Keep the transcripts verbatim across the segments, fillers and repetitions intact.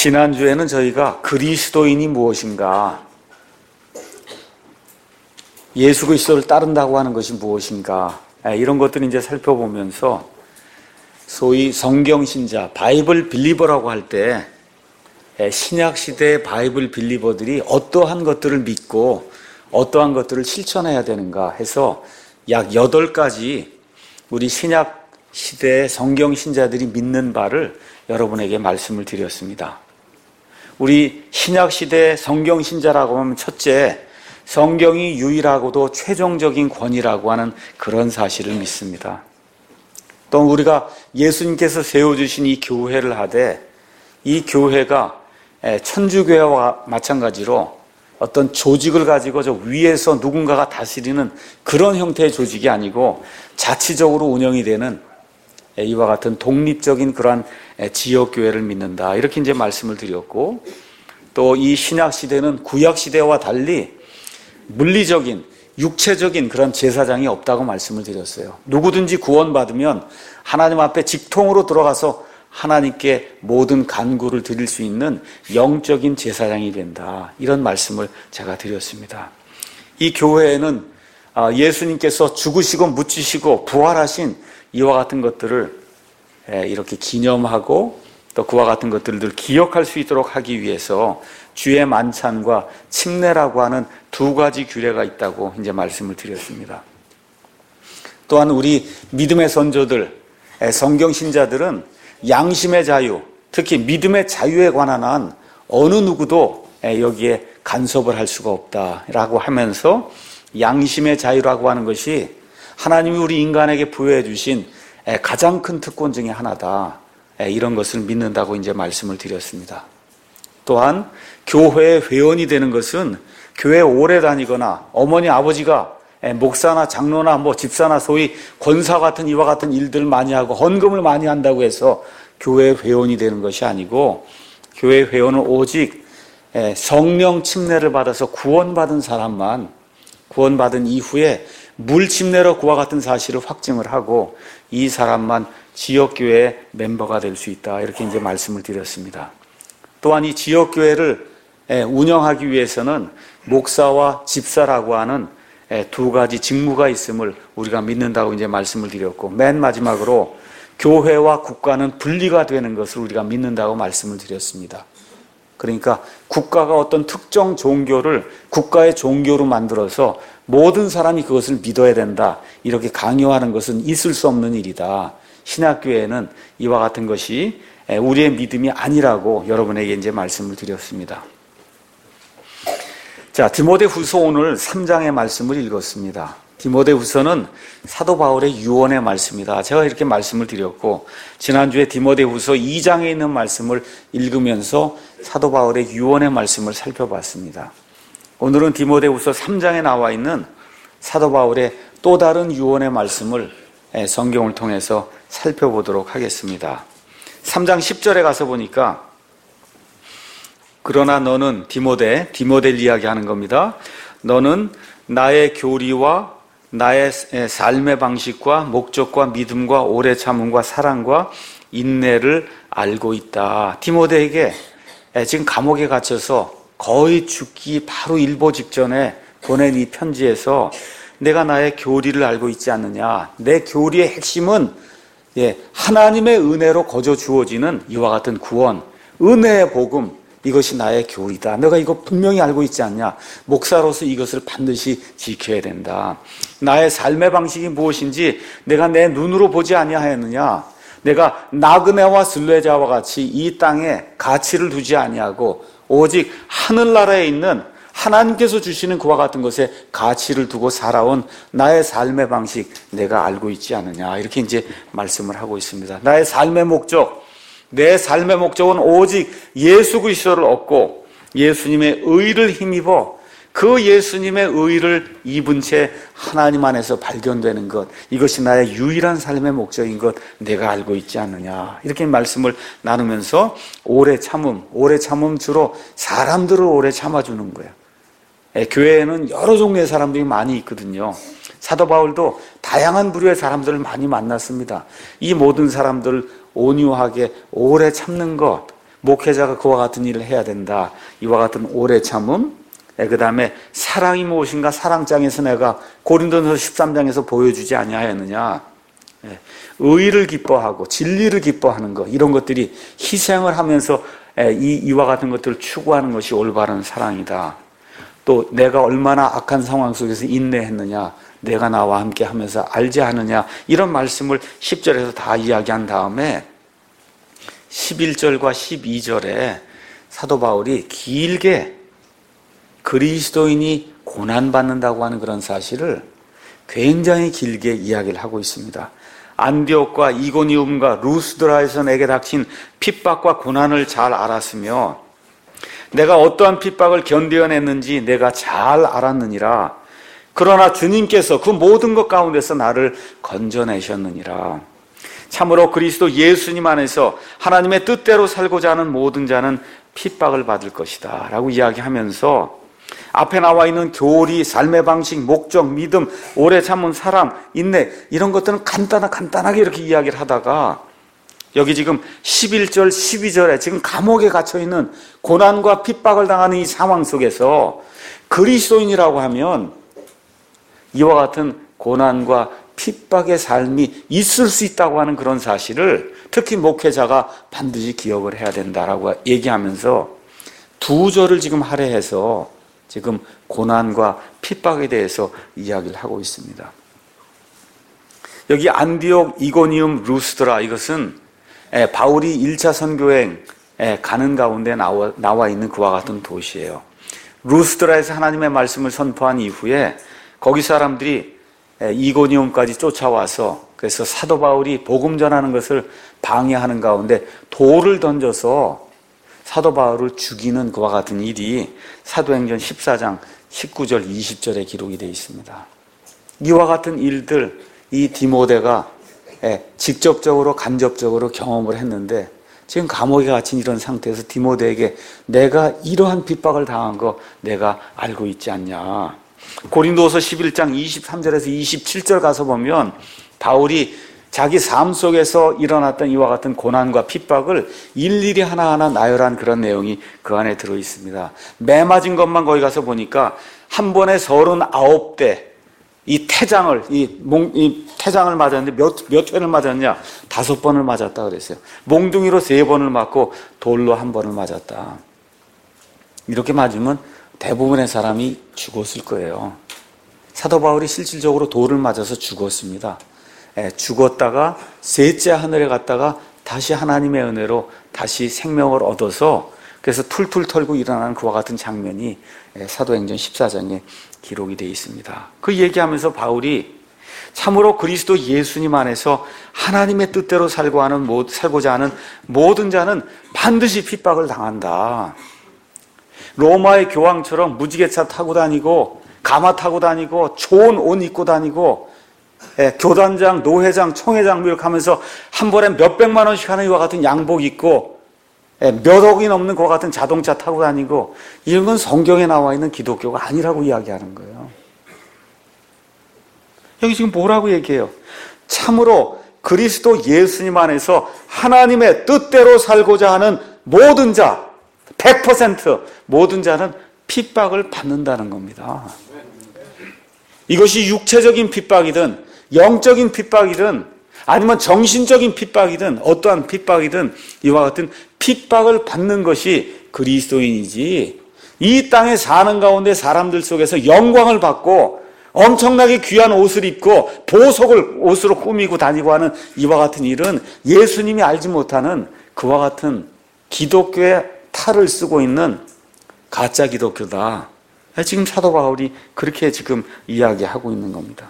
지난주에는 저희가 그리스도인이 무엇인가, 예수 그리스도를 따른다고 하는 것이 무엇인가, 이런 것들을 이제 살펴보면서 소위 성경신자, 바이블 빌리버라고 할 때 신약시대의 바이블 빌리버들이 어떠한 것들을 믿고 어떠한 것들을 실천해야 되는가 해서 약 여덟 가지 우리 신약시대의 성경신자들이 믿는 바를 여러분에게 말씀을 드렸습니다. 우리 신약시대 성경신자라고 하면 첫째, 성경이 유일하고도 최종적인 권위라고 하는 그런 사실을 믿습니다. 또 우리가 예수님께서 세워주신 이 교회를 하되 이 교회가 천주교회와 마찬가지로 어떤 조직을 가지고 저 위에서 누군가가 다스리는 그런 형태의 조직이 아니고 자치적으로 운영이 되는 이와 같은 독립적인 그러한 지역교회를 믿는다, 이렇게 이제 말씀을 드렸고, 또 이 신약시대는 구약시대와 달리 물리적인 육체적인 그런 제사장이 없다고 말씀을 드렸어요. 누구든지 구원받으면 하나님 앞에 직통으로 들어가서 하나님께 모든 간구를 드릴 수 있는 영적인 제사장이 된다, 이런 말씀을 제가 드렸습니다. 이 교회에는 예수님께서 죽으시고 묻히시고 부활하신 이와 같은 것들을 이렇게 기념하고 또 그와 같은 것들을 기억할 수 있도록 하기 위해서 주의 만찬과 침례라고 하는 두 가지 규례가 있다고 이제 말씀을 드렸습니다. 또한 우리 믿음의 선조들, 성경신자들은 양심의 자유, 특히 믿음의 자유에 관한 한 어느 누구도 여기에 간섭을 할 수가 없다라고 하면서 양심의 자유라고 하는 것이 하나님이 우리 인간에게 부여해 주신 가장 큰 특권 중에 하나다, 이런 것을 믿는다고 이제 말씀을 드렸습니다. 또한 교회의 회원이 되는 것은 교회 오래 다니거나 어머니 아버지가 목사나 장로나 뭐 집사나 소위 권사 같은 이와 같은 일들을 많이 하고 헌금을 많이 한다고 해서 교회 회원이 되는 것이 아니고, 교회 회원은 오직 성령 침례를 받아서 구원받은 사람만, 구원받은 이후에 물 침례로 그와 같은 사실을 확증을 하고 이 사람만 지역교회의 멤버가 될 수 있다, 이렇게 이제 말씀을 드렸습니다. 또한 이 지역교회를 운영하기 위해서는 목사와 집사라고 하는 두 가지 직무가 있음을 우리가 믿는다고 이제 말씀을 드렸고, 맨 마지막으로 교회와 국가는 분리가 되는 것을 우리가 믿는다고 말씀을 드렸습니다. 그러니까 국가가 어떤 특정 종교를 국가의 종교로 만들어서 모든 사람이 그것을 믿어야 된다, 이렇게 강요하는 것은 있을 수 없는 일이다. 신약교회는 이와 같은 것이 우리의 믿음이 아니라고 여러분에게 이제 말씀을 드렸습니다. 자, 디모데후서 오늘 삼 장의 말씀을 읽었습니다. 디모데후서는 사도 바울의 유언의 말씀이다, 제가 이렇게 말씀을 드렸고, 지난주에 디모데후서 이 장에 있는 말씀을 읽으면서 사도 바울의 유언의 말씀을 살펴봤습니다. 오늘은 디모데후서 삼 장에 나와 있는 사도 바울의 또 다른 유언의 말씀을 성경을 통해서 살펴보도록 하겠습니다. 삼 장 십 절에 가서 보니까, 그러나 너는 디모데, 디모데를 이야기하는 겁니다. 너는 나의 교리와 나의 삶의 방식과 목적과 믿음과 오래 참음과 사랑과 인내를 알고 있다. 디모데에게 지금 감옥에 갇혀서 거의 죽기 바로 일보 직전에 보낸 이 편지에서 내가 나의 교리를 알고 있지 않느냐, 내 교리의 핵심은 하나님의 은혜로 거저 주어지는 이와 같은 구원, 은혜의 복음, 이것이 나의 교리다. 내가 이거 분명히 알고 있지 않냐. 목사로서 이것을 반드시 지켜야 된다. 나의 삶의 방식이 무엇인지 내가 내 눈으로 보지 아니하였느냐. 내가 나그네와 순례자와 같이 이 땅에 가치를 두지 아니하고 오직 하늘나라에 있는 하나님께서 주시는 그와 같은 것에 가치를 두고 살아온 나의 삶의 방식 내가 알고 있지 않느냐, 이렇게 이제 말씀을 하고 있습니다. 나의 삶의 목적, 내 삶의 목적은 오직 예수 그리스도를 얻고 예수님의 의를 힘입어 그 예수님의 의를 입은 채 하나님 안에서 발견되는 것, 이것이 나의 유일한 삶의 목적인 것 내가 알고 있지 않느냐, 이렇게 말씀을 나누면서 오래 참음, 오래 참음 주로 사람들을 오래 참아주는 거예요. 교회에는 여러 종류의 사람들이 많이 있거든요. 사도 바울도 다양한 부류의 사람들을 많이 만났습니다. 이 모든 사람들을 온유하게 오래 참는 것, 목회자가 그와 같은 일을 해야 된다. 이와 같은 오래 참음, 그 다음에 사랑이 무엇인가 사랑장에서 내가 고린도전서 십삼 장에서 보여주지 아니하였느냐. 의를 기뻐하고 진리를 기뻐하는 것, 이런 것들이 희생을 하면서 이, 이와 같은 것들을 추구하는 것이 올바른 사랑이다. 또 내가 얼마나 악한 상황 속에서 인내했느냐, 내가 나와 함께 하면서 알지 않느냐, 이런 말씀을 십 절에서 다 이야기한 다음에 십일 절과 십이 절에 사도 바울이 길게 그리스도인이 고난받는다고 하는 그런 사실을 굉장히 길게 이야기를 하고 있습니다. 안디옥과 이고니움과 루스드라에서 내게 닥친 핍박과 고난을 잘 알았으며 내가 어떠한 핍박을 견뎌냈는지 내가 잘 알았느니라. 그러나 주님께서 그 모든 것 가운데서 나를 건져내셨느니라. 참으로 그리스도 예수님 안에서 하나님의 뜻대로 살고자 하는 모든 자는 핍박을 받을 것이다 라고 이야기하면서 앞에 나와 있는 교리, 삶의 방식, 목적, 믿음, 오래 참은 사람, 인내, 이런 것들은 간단하, 간단하게 이렇게 이야기를 하다가 여기 지금 십일 절, 십이 절에 지금 감옥에 갇혀있는 고난과 핍박을 당하는 이 상황 속에서 그리스도인이라고 하면 이와 같은 고난과 핍박의 삶이 있을 수 있다고 하는 그런 사실을 특히 목회자가 반드시 기억을 해야 된다라고 얘기하면서 두 절을 지금 할애해서 지금 고난과 핍박에 대해서 이야기를 하고 있습니다. 여기 안디옥, 이고니움, 루스드라, 이것은 바울이 일 차 선교행 가는 가운데 나와, 나와 있는 그와 같은 도시예요. 루스드라에서 하나님의 말씀을 선포한 이후에 거기 사람들이 이고니움까지 쫓아와서 그래서 사도 바울이 복음 전하는 것을 방해하는 가운데 돌을 던져서 사도 바울을 죽이는 그와 같은 일이 사도행전 십사 장 십구 절 이십 절에 기록이 되어 있습니다. 이와 같은 일들 이 디모데가 직접적으로 간접적으로 경험을 했는데 지금 감옥에 갇힌 이런 상태에서 디모데에게 내가 이러한 핍박을 당한 거 내가 알고 있지 않냐. 고린도서 십일 장 이십삼 절에서 이십칠 절 가서 보면 바울이 자기 삶 속에서 일어났던 이와 같은 고난과 핍박을 일일이 하나하나 나열한 그런 내용이 그 안에 들어 있습니다. 매 맞은 것만 거기 가서 보니까 한 번에 서른아홉 대 이 태장을, 이, 몽, 이 태장을 맞았는데 몇, 몇 회를 맞았냐? 다섯 번을 맞았다 그랬어요. 몽둥이로 세 번을 맞고 돌로 한 번을 맞았다. 이렇게 맞으면 대부분의 사람이 죽었을 거예요. 사도 바울이 실질적으로 돌을 맞아서 죽었습니다. 예, 죽었다가 셋째 하늘에 갔다가 다시 하나님의 은혜로 다시 생명을 얻어서 그래서 툴툴 털고 일어나는 그와 같은 장면이 사도행전 십사 장에 기록이 되어 있습니다. 그 얘기하면서 바울이 참으로 그리스도 예수님 안에서 하나님의 뜻대로 살고 하는, 살고자 하는 모든 자는 반드시 핍박을 당한다. 로마의 교황처럼 무지개차 타고 다니고 가마 타고 다니고 좋은 옷 입고 다니고 예, 교단장, 노회장, 총회장 이렇게 하면서 한 번에 몇백만 원씩 하는 이와 같은 양복 입고 예, 몇 억이 넘는 그와 같은 자동차 타고 다니고 이런 건 성경에 나와 있는 기독교가 아니라고 이야기하는 거예요. 여기 지금 뭐라고 얘기해요? 참으로 그리스도 예수님 안에서 하나님의 뜻대로 살고자 하는 모든 자, 백 퍼센트 모든 자는 핍박을 받는다는 겁니다. 이것이 육체적인 핍박이든 영적인 핍박이든 아니면 정신적인 핍박이든 어떠한 핍박이든 이와 같은 핍박을 받는 것이 그리스도인이지, 이 땅에 사는 가운데 사람들 속에서 영광을 받고 엄청나게 귀한 옷을 입고 보석을 옷으로 꾸미고 다니고 하는 이와 같은 일은 예수님이 알지 못하는 그와 같은 기독교의 탈을 쓰고 있는 가짜 기독교다. 지금 사도 바울이 그렇게 지금 이야기하고 있는 겁니다.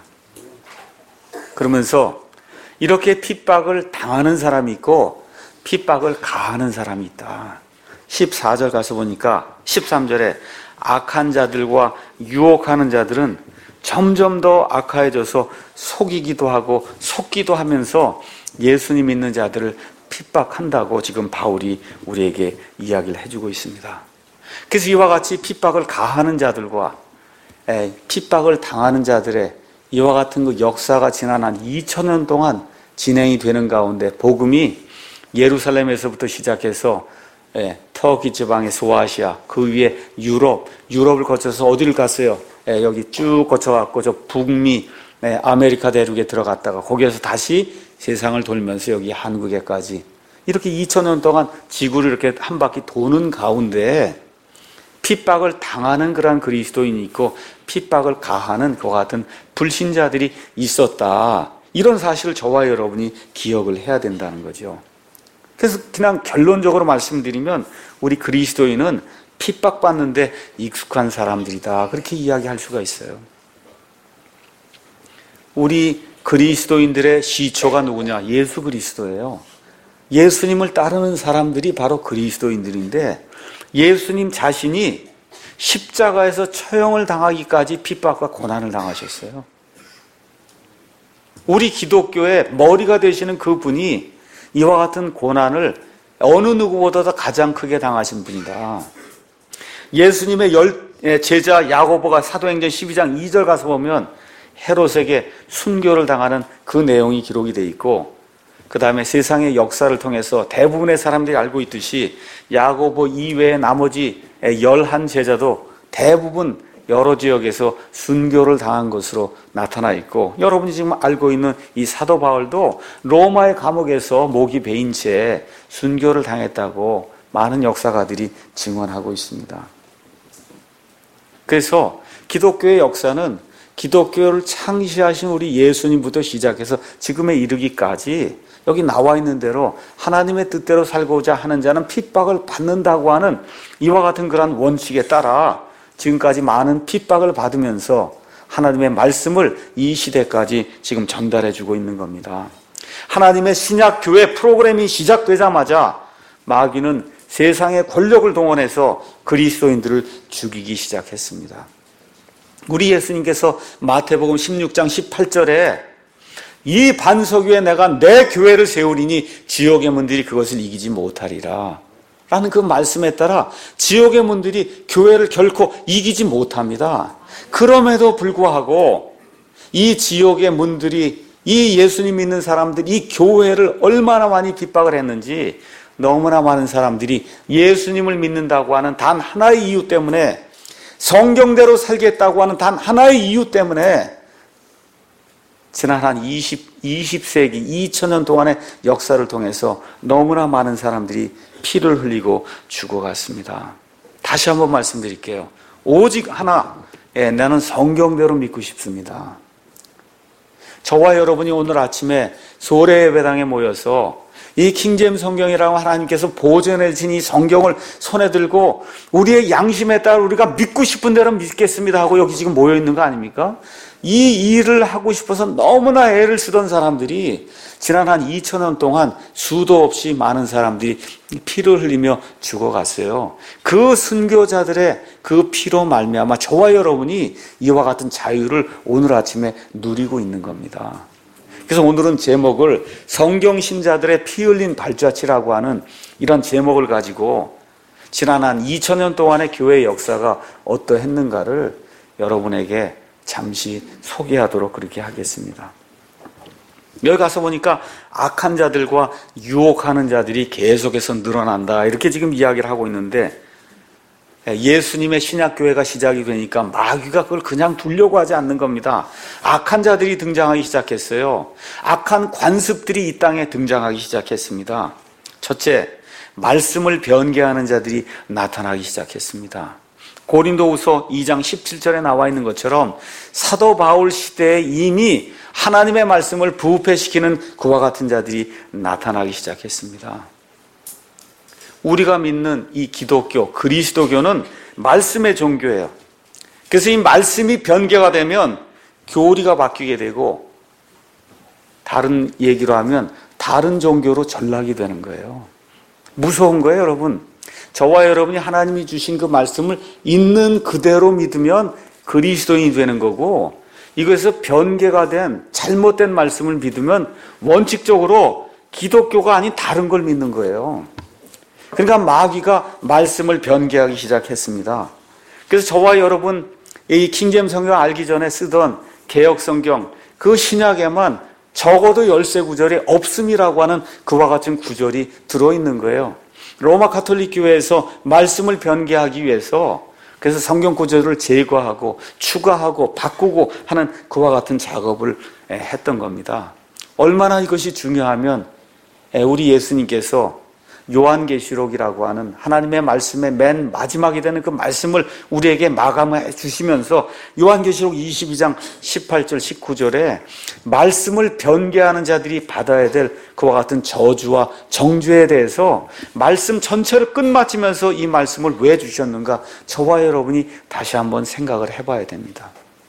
그러면서 이렇게 핍박을 당하는 사람이 있고 핍박을 가하는 사람이 있다. 십사 절 가서 보니까 십삼 절에 악한 자들과 유혹하는 자들은 점점 더 악화해져서 속이기도 하고 속기도 하면서 예수님 믿는 자들을 핍박한다고 지금 바울이 우리에게 이야기를 해주고 있습니다. 그래서 이와 같이 핍박을 가하는 자들과 핍박을 당하는 자들의 이와 같은 그 역사가 지난 한 이천 년 동안 진행이 되는 가운데 복음이 예루살렘에서부터 시작해서 예, 터키 지방의 소아시아, 그 위에 유럽, 유럽을 거쳐서 어디를 갔어요? 예, 여기 쭉 거쳐갖고 저 북미, 예, 아메리카 대륙에 들어갔다가 거기에서 다시 세상을 돌면서 여기 한국에까지 이렇게 이천 년 동안 지구를 이렇게 한 바퀴 도는 가운데 핍박을 당하는 그런 그리스도인이 있고 핍박을 가하는 그와 같은 불신자들이 있었다. 이런 사실을 저와 여러분이 기억을 해야 된다는 거죠. 그래서 그냥 결론적으로 말씀드리면 우리 그리스도인은 핍박받는데 익숙한 사람들이다. 그렇게 이야기할 수가 있어요. 우리 그리스도인들의 시초가 누구냐? 예수 그리스도예요. 예수님을 따르는 사람들이 바로 그리스도인들인데 예수님 자신이 십자가에서 처형을 당하기까지 핍박과 고난을 당하셨어요. 우리 기독교의 머리가 되시는 그분이 이와 같은 고난을 어느 누구보다도 가장 크게 당하신 분이다. 예수님의 열 제자 야고보가 사도행전 십이 장 이 절 가서 보면 헤롯에게 순교를 당하는 그 내용이 기록이 되어 있고 그 다음에 세상의 역사를 통해서 대부분의 사람들이 알고 있듯이 야고보 이외의 나머지 열한 제자도 대부분 여러 지역에서 순교를 당한 것으로 나타나 있고 여러분이 지금 알고 있는 이 사도 바울도 로마의 감옥에서 목이 베인 채 순교를 당했다고 많은 역사가들이 증언하고 있습니다. 그래서 기독교의 역사는 기독교를 창시하신 우리 예수님부터 시작해서 지금에 이르기까지 여기 나와 있는 대로 하나님의 뜻대로 살고자 하는 자는 핍박을 받는다고 하는 이와 같은 그런 원칙에 따라 지금까지 많은 핍박을 받으면서 하나님의 말씀을 이 시대까지 지금 전달해주고 있는 겁니다. 하나님의 신약교회 프로그램이 시작되자마자 마귀는 세상의 권력을 동원해서 그리스도인들을 죽이기 시작했습니다. 우리 예수님께서 마태복음 십육 장 십팔 절에 이 반석 위에 내가 내 교회를 세우리니 지옥의 문들이 그것을 이기지 못하리라 라는 그 말씀에 따라 지옥의 문들이 교회를 결코 이기지 못합니다. 그럼에도 불구하고 이 지옥의 문들이 이 예수님 믿는 사람들이 이 교회를 얼마나 많이 핍박을 했는지 너무나 많은 사람들이 예수님을 믿는다고 하는 단 하나의 이유 때문에 성경대로 살겠다고 하는 단 하나의 이유 때문에 지난 한 이십, 이십 세기, 이천 년 동안의 역사를 통해서 너무나 많은 사람들이 피를 흘리고 죽어갔습니다. 다시 한번 말씀드릴게요. 오직 하나, 예, 나는 성경대로 믿고 싶습니다. 저와 여러분이 오늘 아침에 소래 예배당에 모여서 이 킹제임스 성경이라고 하나님께서 보존해 주신 이 성경을 손에 들고 우리의 양심에 따라 우리가 믿고 싶은 대로 믿겠습니다 하고 여기 지금 모여 있는 거 아닙니까? 이 일을 하고 싶어서 너무나 애를 쓰던 사람들이 지난 한 이천 년 동안 수도 없이 많은 사람들이 피를 흘리며 죽어갔어요. 그 순교자들의 그 피로 말미암아 저와 여러분이 이와 같은 자유를 오늘 아침에 누리고 있는 겁니다. 그래서 오늘은 제목을 성경 신자들의 피 흘린 발자취라고 하는 이런 제목을 가지고 지난 한 이천 년 동안의 교회의 역사가 어떠했는가를 여러분에게 잠시 소개하도록 그렇게 하겠습니다. 여기 가서 보니까 악한 자들과 유혹하는 자들이 계속해서 늘어난다 이렇게 지금 이야기를 하고 있는데 예수님의 신약교회가 시작이 되니까 마귀가 그걸 그냥 두려고 하지 않는 겁니다. 악한 자들이 등장하기 시작했어요. 악한 관습들이 이 땅에 등장하기 시작했습니다. 첫째, 말씀을 변개하는 자들이 나타나기 시작했습니다. 고린도후서 이 장 십칠 절에 나와 있는 것처럼 사도 바울 시대에 이미 하나님의 말씀을 부패시키는 그와 같은 자들이 나타나기 시작했습니다. 우리가 믿는 이 기독교, 그리스도교는 말씀의 종교예요. 그래서 이 말씀이 변개가 되면 교리가 바뀌게 되고 다른 얘기로 하면 다른 종교로 전락이 되는 거예요. 무서운 거예요, 여러분. 저와 여러분이 하나님이 주신 그 말씀을 있는 그대로 믿으면 그리스도인이 되는 거고 이것에서 변개가 된 잘못된 말씀을 믿으면 원칙적으로 기독교가 아닌 다른 걸 믿는 거예요. 그러니까 마귀가 말씀을 변개하기 시작했습니다. 그래서 저와 여러분 이 킹제임스 성경 알기 전에 쓰던 개역 성경 그 신약에만 적어도 열세 구절에 없음이라고 하는 그와 같은 구절이 들어있는 거예요. 로마 가톨릭 교회에서 말씀을 변개하기 위해서 그래서 성경 구절을 제거하고 추가하고 바꾸고 하는 그와 같은 작업을 했던 겁니다. 얼마나 이것이 중요하면 우리 예수님께서 요한계시록이라고 하는 하나님의 말씀의 맨 마지막이 되는 그 말씀을 우리에게 마감해 주시면서 요한계시록 이십이 장 십팔 절 십구 절에 말씀을 변개하는 자들이 받아야 될 그와 같은 저주와 정죄에 대해서 말씀 전체를 끝마치면서 이 말씀을 왜 주셨는가 저와 여러분이 다시 한번 생각을 해봐야 됩니다.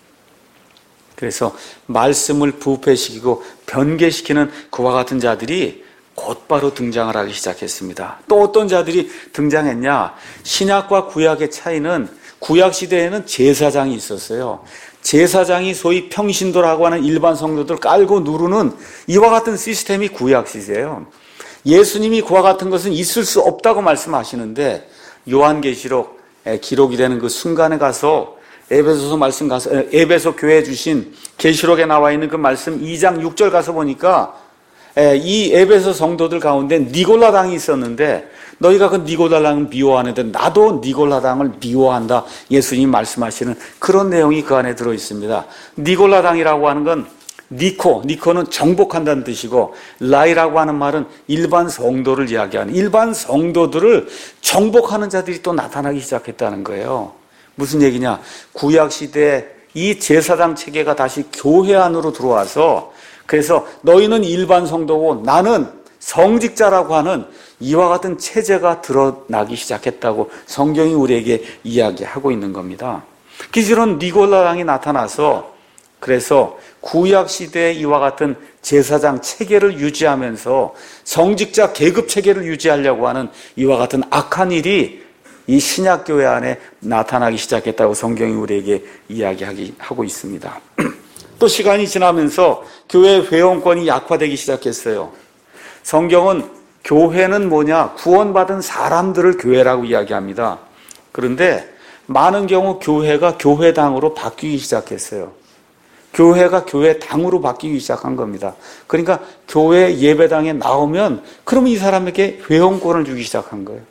그래서 말씀을 부패시키고 변개시키는 그와 같은 자들이 곧바로 등장을 하기 시작했습니다. 또 어떤 자들이 등장했냐? 신약과 구약의 차이는 구약 시대에는 제사장이 있었어요. 제사장이 소위 평신도라고 하는 일반 성도들 깔고 누르는 이와 같은 시스템이 구약 시대예요. 예수님이 그와 같은 것은 있을 수 없다고 말씀하시는데 요한계시록에 기록이 되는 그 순간에 가서 에베소서 말씀 가서 에베소 교회에 주신 계시록에 나와 있는 그 말씀 이 장 육 절 가서 보니까 이 에베소 성도들 가운데 니골라당이 있었는데 너희가 그 니골라당을 미워하는데 나도 니골라당을 미워한다. 예수님 말씀하시는 그런 내용이 그 안에 들어있습니다. 니골라당이라고 하는 건 니코, 니코는 정복한다는 뜻이고 라이라고 하는 말은 일반 성도를 이야기하는 일반 성도들을 정복하는 자들이 또 나타나기 시작했다는 거예요. 무슨 얘기냐? 구약시대에 이 제사장 체계가 다시 교회 안으로 들어와서 그래서 너희는 일반 성도고 나는 성직자라고 하는 이와 같은 체제가 드러나기 시작했다고 성경이 우리에게 이야기하고 있는 겁니다. 기존은 니골라당이 나타나서 그래서 구약시대에 이와 같은 제사장 체계를 유지하면서 성직자 계급 체계를 유지하려고 하는 이와 같은 악한 일이 이 신약교회 안에 나타나기 시작했다고 성경이 우리에게 이야기하고 있습니다. 또 시간이 지나면서 교회 회원권이 약화되기 시작했어요. 성경은 교회는 뭐냐? 구원받은 사람들을 교회라고 이야기합니다. 그런데 많은 경우 교회가 교회당으로 바뀌기 시작했어요. 교회가 교회당으로 바뀌기 시작한 겁니다. 그러니까 교회 예배당에 나오면 그러면 이 사람에게 회원권을 주기 시작한 거예요.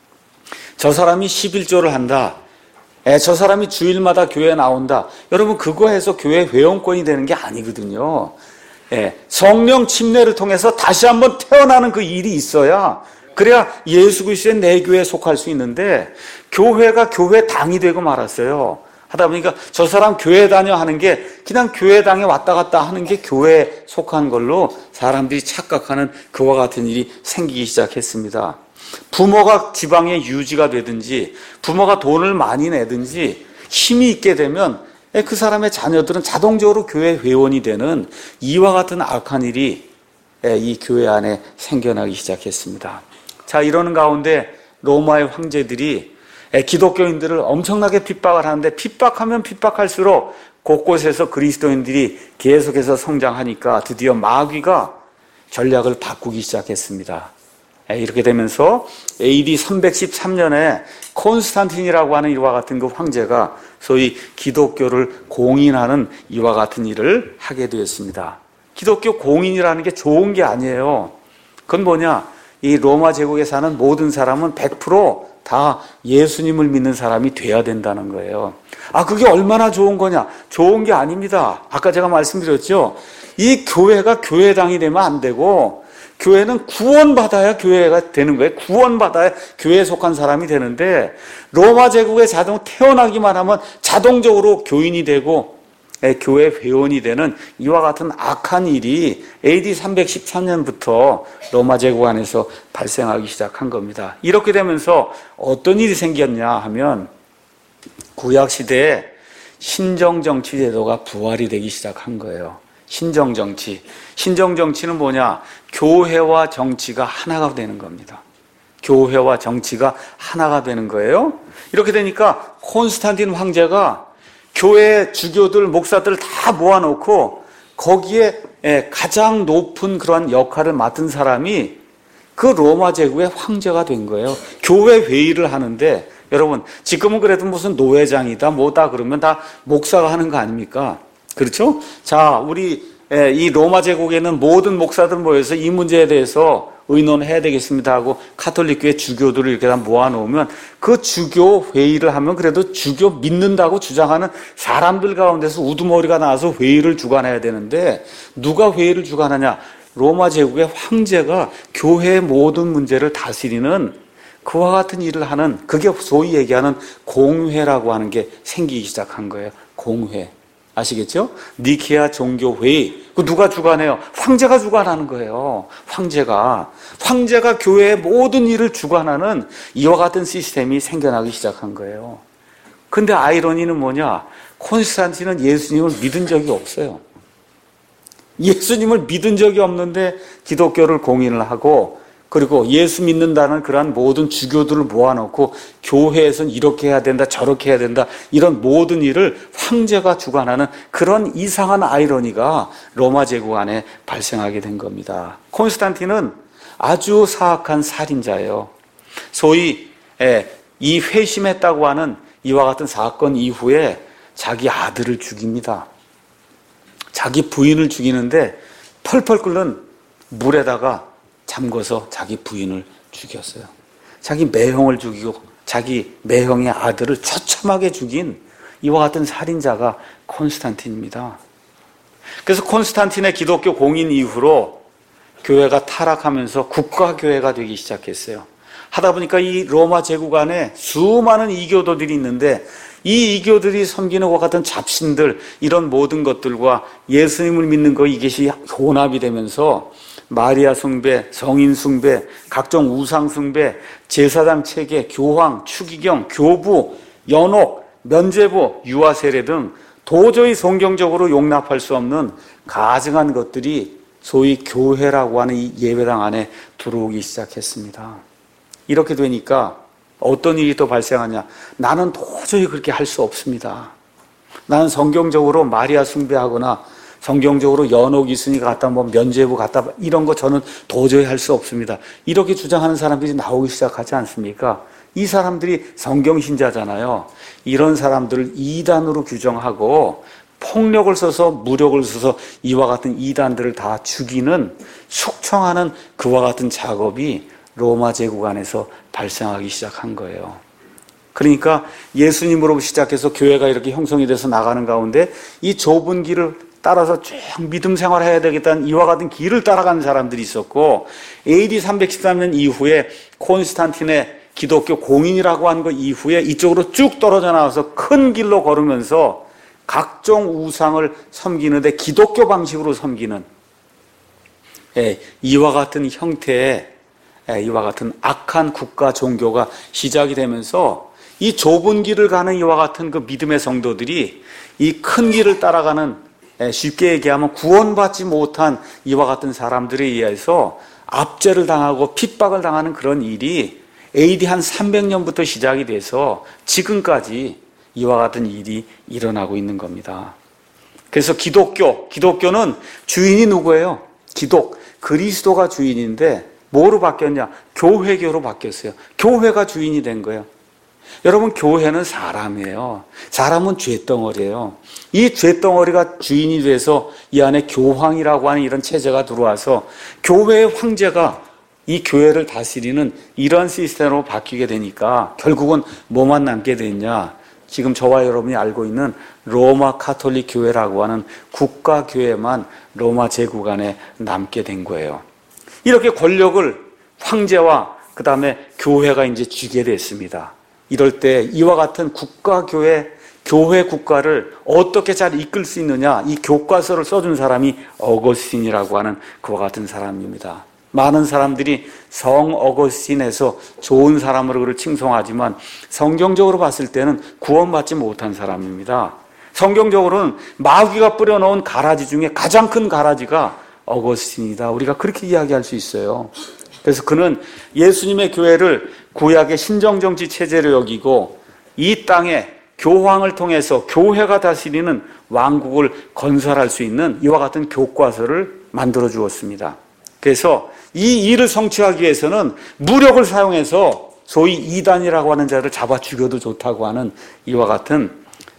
저 사람이 십일조를 한다. 에, 저 사람이 주일마다 교회에 나온다. 여러분 그거 해서 교회 회원권이 되는 게 아니거든요. 에, 성령 침례를 통해서 다시 한번 태어나는 그 일이 있어야 그래야 예수 그리스도의 내 교회에 속할 수 있는데 교회가 교회당이 되고 말았어요. 하다 보니까 저 사람 교회 다녀 하는 게 그냥 교회당에 왔다 갔다 하는 게 교회에 속한 걸로 사람들이 착각하는 그와 같은 일이 생기기 시작했습니다. 부모가 지방에 유지가 되든지 부모가 돈을 많이 내든지 힘이 있게 되면 그 사람의 자녀들은 자동적으로 교회 회원이 되는 이와 같은 악한 일이 이 교회 안에 생겨나기 시작했습니다. 자, 이러는 가운데 로마의 황제들이 기독교인들을 엄청나게 핍박을 하는데 핍박하면 핍박할수록 곳곳에서 그리스도인들이 계속해서 성장하니까 드디어 마귀가 전략을 바꾸기 시작했습니다. 이렇게 되면서 에이디 삼백십삼 년에 콘스탄틴이라고 하는 이와 같은 그 황제가 소위 기독교를 공인하는 이와 같은 일을 하게 되었습니다. 기독교 공인이라는 게 좋은 게 아니에요. 그건 뭐냐? 이 로마 제국에 사는 모든 사람은 백 퍼센트 다 예수님을 믿는 사람이 돼야 된다는 거예요. 아, 그게 얼마나 좋은 거냐? 좋은 게 아닙니다. 아까 제가 말씀드렸죠. 이 교회가 교회당이 되면 안 되고 교회는 구원받아야 교회가 되는 거예요. 구원받아야 교회에 속한 사람이 되는데 로마 제국에 자동 태어나기만 하면 자동적으로 교인이 되고 교회 회원이 되는 이와 같은 악한 일이 에이디 삼백십삼 년부터 로마 제국 안에서 발생하기 시작한 겁니다. 이렇게 되면서 어떤 일이 생겼냐 하면 구약시대에 신정정치 제도가 부활이 되기 시작한 거예요. 신정정치. 신정정치는 뭐냐? 교회와 정치가 하나가 되는 겁니다. 교회와 정치가 하나가 되는 거예요. 이렇게 되니까 콘스탄틴 황제가 교회 주교들, 목사들 다 모아놓고 거기에 가장 높은 그러한 역할을 맡은 사람이 그 로마 제국의 황제가 된 거예요. 교회 회의를 하는데 여러분 지금은 그래도 무슨 노회장이다 뭐다 그러면 다 목사가 하는 거 아닙니까? 그렇죠? 자, 우리 이 로마 제국에는 모든 목사들 모여서 이 문제에 대해서 의논해야 되겠습니다 하고 카톨릭 교회 주교들을 이렇게 다 모아놓으면 그 주교 회의를 하면 그래도 주교 믿는다고 주장하는 사람들 가운데서 우두머리가 나와서 회의를 주관해야 되는데 누가 회의를 주관하냐? 로마 제국의 황제가 교회의 모든 문제를 다스리는 그와 같은 일을 하는, 그게 소위 얘기하는 공회라고 하는 게 생기기 시작한 거예요. 공회. 아시겠죠? 니케아 종교회의. 그 누가 주관해요? 황제가 주관하는 거예요. 황제가. 황제가 교회의 모든 일을 주관하는 이와 같은 시스템이 생겨나기 시작한 거예요. 근데 아이러니는 뭐냐? 콘스탄틴은 예수님을 믿은 적이 없어요. 예수님을 믿은 적이 없는데 기독교를 공인을 하고, 그리고 예수 믿는다는 그러한 모든 주교들을 모아놓고 교회에서는 이렇게 해야 된다, 저렇게 해야 된다, 이런 모든 일을 황제가 주관하는 그런 이상한 아이러니가 로마 제국 안에 발생하게 된 겁니다. 콘스탄틴은 아주 사악한 살인자예요. 소위 이 회심했다고 하는 이와 같은 사건 이후에 자기 아들을 죽입니다. 자기 부인을 죽이는데 펄펄 끓는 물에다가 잠궈서 자기 부인을 죽였어요. 자기 매형을 죽이고 자기 매형의 아들을 처참하게 죽인 이와 같은 살인자가 콘스탄틴입니다. 그래서 콘스탄틴의 기독교 공인 이후로 교회가 타락하면서 국가교회가 되기 시작했어요. 하다 보니까 이 로마 제국 안에 수많은 이교도들이 있는데 이 이교들이 섬기는 것 같은 잡신들, 이런 모든 것들과 예수님을 믿는 거, 이것이 혼합이 되면서 마리아 숭배, 성인 숭배, 각종 우상 숭배, 제사장 체계, 교황, 추기경, 교부, 연옥, 면죄부, 유아 세례 등 도저히 성경적으로 용납할 수 없는 가증한 것들이 소위 교회라고 하는 이 예배당 안에 들어오기 시작했습니다. 이렇게 되니까 어떤 일이 또 발생하냐? 나는 도저히 그렇게 할 수 없습니다. 나는 성경적으로 마리아 숭배하거나 성경적으로 연옥 이순이 갖다 뭐 면죄부 갖다 이런 거 저는 도저히 할 수 없습니다. 이렇게 주장하는 사람들이 나오기 시작하지 않습니까? 이 사람들이 성경신자잖아요. 이런 사람들을 이단으로 규정하고 폭력을 써서 무력을 써서 이와 같은 이단들을 다 죽이는, 숙청하는 그와 같은 작업이 로마 제국 안에서 발생하기 시작한 거예요. 그러니까 예수님으로 시작해서 교회가 이렇게 형성이 돼서 나가는 가운데 이 좁은 길을 따라서 쭉 믿음 생활해야 되겠다는 이와 같은 길을 따라가는 사람들이 있었고, 에이디 삼백십삼 년 이후에 콘스탄틴의 기독교 공인이라고 한 것 이후에 이쪽으로 쭉 떨어져 나와서 큰 길로 걸으면서 각종 우상을 섬기는데 기독교 방식으로 섬기는 이와 같은 형태의 이와 같은 악한 국가 종교가 시작이 되면서 이 좁은 길을 가는 이와 같은 그 믿음의 성도들이 이 큰 길을 따라가는, 쉽게 얘기하면 구원받지 못한 이와 같은 사람들에 의해서 압제를 당하고 핍박을 당하는 그런 일이 에이디 한 삼백 년부터 시작이 돼서 지금까지 이와 같은 일이 일어나고 있는 겁니다. 그래서 기독교, 기독교는 주인이 누구예요? 기독, 그리스도가 주인인데 뭐로 바뀌었냐? 교회교로 바뀌었어요. 교회가 주인이 된 거예요. 여러분, 교회는 사람이에요. 사람은 죄덩어리예요. 이 죄덩어리가 주인이 돼서 이 안에 교황이라고 하는 이런 체제가 들어와서 교회의 황제가 이 교회를 다스리는 이런 시스템으로 바뀌게 되니까 결국은 뭐만 남게 됐냐? 지금 저와 여러분이 알고 있는 로마 카톨릭 교회라고 하는 국가교회만 로마 제국 안에 남게 된 거예요. 이렇게 권력을 황제와 그 다음에 교회가 이제 쥐게 됐습니다. 이럴 때 이와 같은 국가교회, 교회 국가를 어떻게 잘 이끌 수 있느냐, 이 교과서를 써준 사람이 어거스틴이라고 하는 그와 같은 사람입니다. 많은 사람들이 성 어거스틴에서 좋은 사람으로 그를 칭송하지만 성경적으로 봤을 때는 구원받지 못한 사람입니다. 성경적으로는 마귀가 뿌려놓은 가라지 중에 가장 큰 가라지가 어거스틴이다. 우리가 그렇게 이야기할 수 있어요. 그래서 그는 예수님의 교회를 구약의 신정정치 체제로 여기고 이 땅에 교황을 통해서 교회가 다스리는 왕국을 건설할 수 있는 이와 같은 교과서를 만들어 주었습니다. 그래서 이 일을 성취하기 위해서는 무력을 사용해서 소위 이단이라고 하는 자를 잡아 죽여도 좋다고 하는 이와 같은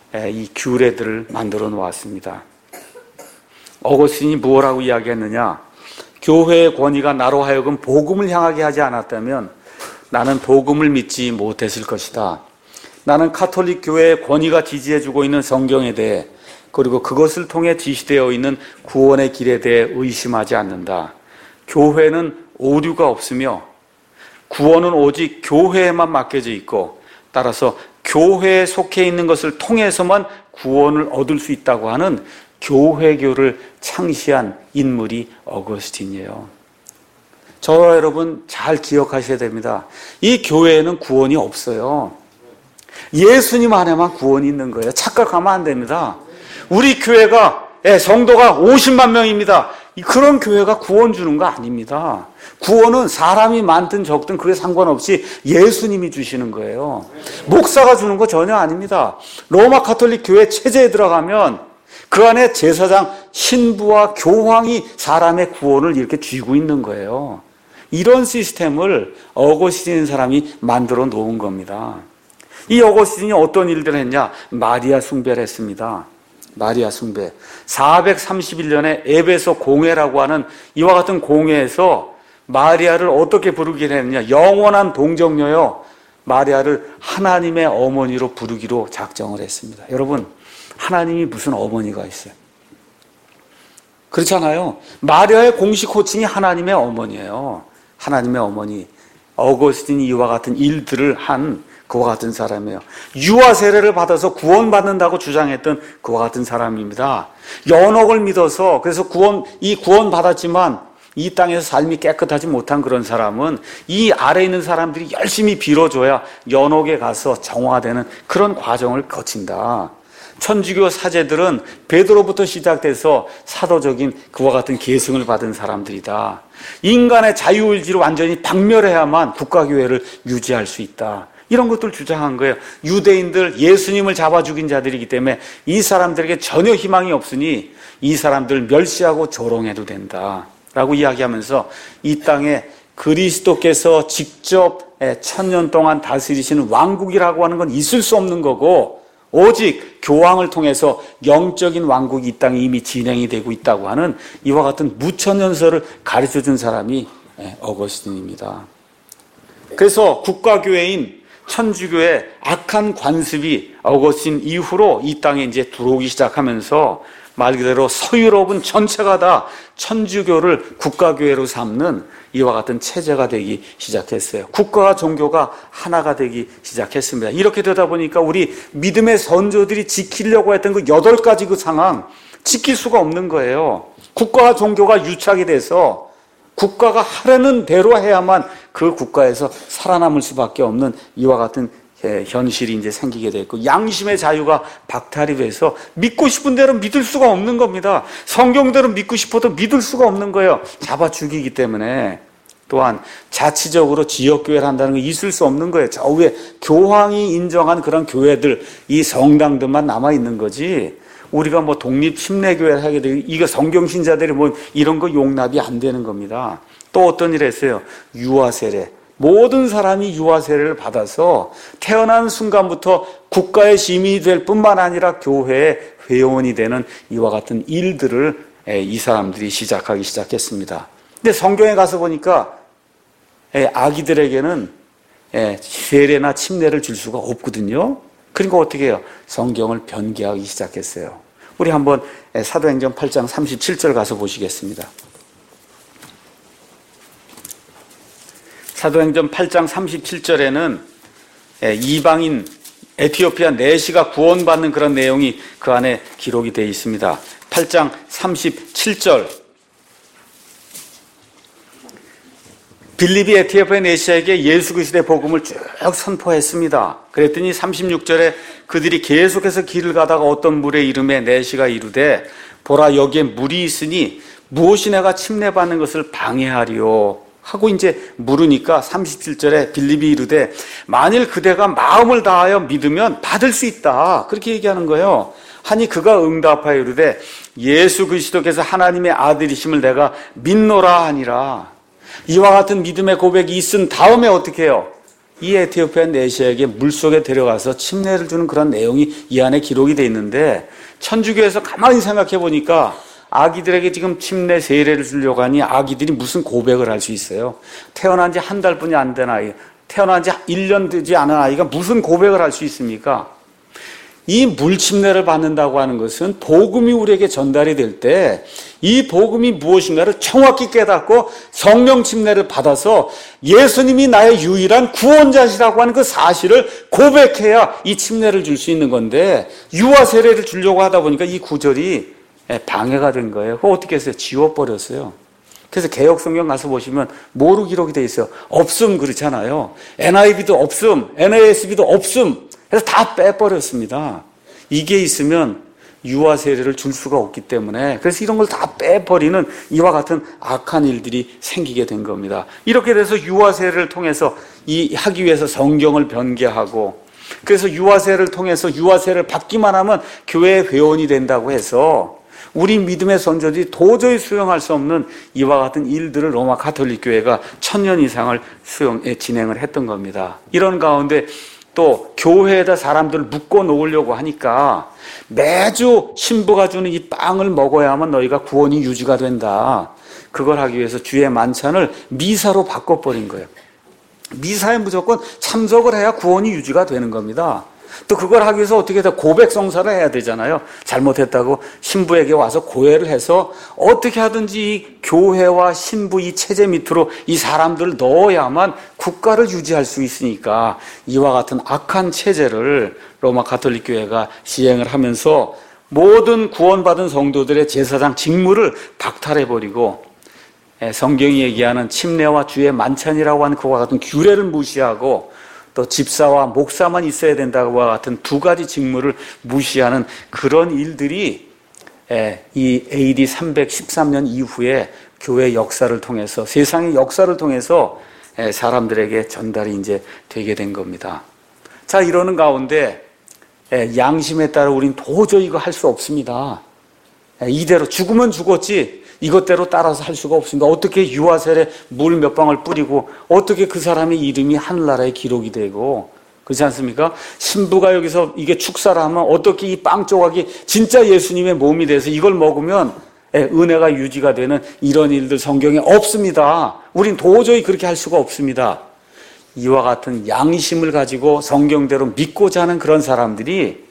이 규례들을 만들어 놓았습니다. 어거스틴이 무엇라고 이야기했느냐? 교회의 권위가 나로 하여금 복음을 향하게 하지 않았다면 나는 복음을 믿지 못했을 것이다. 나는 카톨릭 교회의 권위가 지지해주고 있는 성경에 대해 그리고 그것을 통해 지시되어 있는 구원의 길에 대해 의심하지 않는다. 교회는 오류가 없으며 구원은 오직 교회에만 맡겨져 있고 따라서 교회에 속해 있는 것을 통해서만 구원을 얻을 수 있다고 하는 교회교를 창시한 인물이 어거스틴이에요. 저와 여러분 잘 기억하셔야 됩니다. 이 교회에는 구원이 없어요. 예수님 안에만 구원이 있는 거예요. 착각하면 안 됩니다. 우리 교회가 성도가 오십만 명입니다. 그런 교회가 구원 주는 거 아닙니다. 구원은 사람이 많든 적든 그게 상관없이 예수님이 주시는 거예요. 목사가 주는 거 전혀 아닙니다. 로마 카톨릭 교회 체제에 들어가면 그 안에 제사장, 신부와 교황이 사람의 구원을 이렇게 쥐고 있는 거예요. 이런 시스템을 어거스틴 사람이 만들어 놓은 겁니다. 이 어거스틴이 어떤 일들을 했냐? 마리아 숭배를 했습니다. 마리아 숭배. 사백삼십일 년에 에베소 공회라고 하는 이와 같은 공회에서 마리아를 어떻게 부르기로 했느냐? 영원한 동정녀요. 마리아를 하나님의 어머니로 부르기로 작정을 했습니다. 여러분, 하나님이 무슨 어머니가 있어요? 그렇잖아요. 마리아의 공식 호칭이 하나님의 어머니예요. 하나님의 어머니. 어거스틴이 이와 같은 일들을 한 그와 같은 사람이에요. 유아 세례를 받아서 구원받는다고 주장했던 그와 같은 사람입니다. 연옥을 믿어서 그래서 구원, 이 구원 받았지만 이 땅에서 삶이 깨끗하지 못한 그런 사람은 이 아래에 있는 사람들이 열심히 빌어줘야 연옥에 가서 정화되는 그런 과정을 거친다. 천주교 사제들은 베드로부터 시작돼서 사도적인 그와 같은 계승을 받은 사람들이다. 인간의 자유의지를 완전히 박멸해야만 국가교회를 유지할 수 있다. 이런 것들 주장한 거예요. 유대인들 예수님을 잡아 죽인 자들이기 때문에 이 사람들에게 전혀 희망이 없으니 이 사람들을 멸시하고 조롱해도 된다 라고 이야기하면서 이 땅에 그리스도께서 직접 천년 동안 다스리시는 왕국이라고 하는 건 있을 수 없는 거고 오직 교황을 통해서 영적인 왕국이 이 땅에 이미 진행이 되고 있다고 하는 이와 같은 무천년설을 가르쳐준 사람이 어거스틴입니다. 그래서 국가교회인 천주교의 악한 관습이 어거스틴 이후로 이 땅에 이제 들어오기 시작하면서 말 그대로 서유럽은 전체가 다 천주교를 국가교회로 삼는 이와 같은 체제가 되기 시작했어요. 국가와 종교가 하나가 되기 시작했습니다. 이렇게 되다 보니까 우리 믿음의 선조들이 지키려고 했던 그 여덟 가지 그 상황 지킬 수가 없는 거예요. 국가와 종교가 유착이 돼서 국가가 하라는 대로 해야만 그 국가에서 살아남을 수밖에 없는 이와 같은 현실이 이제 생기게 됐고 양심의 자유가 박탈이 돼서 믿고 싶은 대로 믿을 수가 없는 겁니다. 성경대로 믿고 싶어도 믿을 수가 없는 거예요. 잡아 죽이기 때문에. 또한 자치적으로 지역교회를 한다는 게 있을 수 없는 거예요. 저 위에 교황이 인정한 그런 교회들, 이 성당들만 남아있는 거지 우리가 뭐 독립 침례교회를 하게 되고 이거 성경신자들이 뭐 이런 거 용납이 안 되는 겁니다. 또 어떤 일을 했어요? 유아세례. 모든 사람이 유아세례를 받아서 태어난 순간부터 국가의 시민이 될 뿐만 아니라 교회의 회원이 되는 이와 같은 일들을 이 사람들이 시작하기 시작했습니다. 근데 성경에 가서 보니까 아기들에게는 세례나 침례를 줄 수가 없거든요. 그러니까 어떻게 해요? 성경을 변개하기 시작했어요. 우리 한번 사도행전 팔 장 삼십칠 절 가서 보시겠습니다. 사도행전 팔 장 삼십칠 절에는 이방인 에티오피아 내시가 구원받는 그런 내용이 그 안에 기록이 되어 있습니다. 팔 장 삼십칠 절 빌립이 에티오피아 내시에게 예수 그리스도의 복음을 쭉 선포했습니다. 그랬더니 삼십육 절에 그들이 계속해서 길을 가다가 어떤 물에 이름에 내시가 이르되 보라 여기에 물이 있으니 무엇이 내가 침례받는 것을 방해하리요 하고 이제 물으니까 삼십칠 절에 빌립이 이르되 만일 그대가 마음을 다하여 믿으면 받을 수 있다 그렇게 얘기하는 거예요. 하니 그가 응답하여 이르되 예수 그리스도께서 하나님의 아들이심을 내가 믿노라 하니라. 이와 같은 믿음의 고백이 있은 다음에 어떻게 해요? 이 에티오피아 내시에게 물속에 데려가서 침례를 주는 그런 내용이 이 안에 기록이 되어 있는데 천주교에서 가만히 생각해 보니까 아기들에게 지금 침례 세례를 주려고 하니 아기들이 무슨 고백을 할 수 있어요? 태어난 지 한 달뿐이 안 된 아이, 태어난 지 일 년 되지 않은 아이가 무슨 고백을 할 수 있습니까? 이 물침례를 받는다고 하는 것은 복음이 우리에게 전달이 될 때 이 복음이 무엇인가를 정확히 깨닫고 성령 침례를 받아서 예수님이 나의 유일한 구원자시라고 하는 그 사실을 고백해야 이 침례를 줄 수 있는 건데, 유아 세례를 주려고 하다 보니까 이 구절이 방해가 된 거예요. 그거 어떻게 했어요? 지워버렸어요. 그래서 개역성경 가서 보시면 뭐로 기록이 돼 있어요? 없음 그렇잖아요. 엔아이브이도 없음, 엔에이에스비도 없음. 그래서 다 빼버렸습니다. 이게 있으면 유아 세례를 줄 수가 없기 때문에, 그래서 이런 걸 다 빼버리는 이와 같은 악한 일들이 생기게 된 겁니다. 이렇게 돼서 유아 세례를 통해서 이 하기 위해서 성경을 변개하고, 그래서 유아 세례를 통해서 유아 세례를 받기만 하면 교회의 회원이 된다고 해서 우리 믿음의 선조들이 도저히 수용할 수 없는 이와 같은 일들을 로마 가톨릭 교회가 천년 이상을 수용, 진행을 했던 겁니다. 이런 가운데 또 교회에다 사람들을 묶어 놓으려고 하니까 매주 신부가 주는 이 빵을 먹어야만 너희가 구원이 유지가 된다. 그걸 하기 위해서 주의 만찬을 미사로 바꿔버린 거예요. 미사에 무조건 참석을 해야 구원이 유지가 되는 겁니다. 또 그걸 하기 위해서 어떻게 해서 고백 성사를 해야 되잖아요. 잘못했다고 신부에게 와서 고해를 해서 어떻게 하든지 이 교회와 신부 이 체제 밑으로 이 사람들을 넣어야만 국가를 유지할 수 있으니까 이와 같은 악한 체제를 로마 가톨릭 교회가 시행을 하면서 모든 구원받은 성도들의 제사장 직무를 박탈해버리고 성경이 얘기하는 침례와 주의 만찬이라고 하는 그와 같은 규례를 무시하고 또 집사와 목사만 있어야 된다고와 같은 두 가지 직무를 무시하는 그런 일들이 이 에이디 삼백십삼 년 이후에 교회 역사를 통해서, 세상의 역사를 통해서 사람들에게 전달이 이제 되게 된 겁니다. 자, 이러는 가운데 양심에 따라 우린 도저히 이거 할 수 없습니다. 이대로 죽으면 죽었지 이것대로 따라서 할 수가 없습니다. 어떻게 유아세례 물 몇 방울 뿌리고 어떻게 그 사람의 이름이 하늘나라에 기록이 되고, 그렇지 않습니까? 신부가 여기서 이게 축사를 하면 어떻게 이 빵 조각이 진짜 예수님의 몸이 돼서 이걸 먹으면 은혜가 유지가 되는 이런 일들 성경에 없습니다. 우린 도저히 그렇게 할 수가 없습니다. 이와 같은 양심을 가지고 성경대로 믿고자 하는 그런 사람들이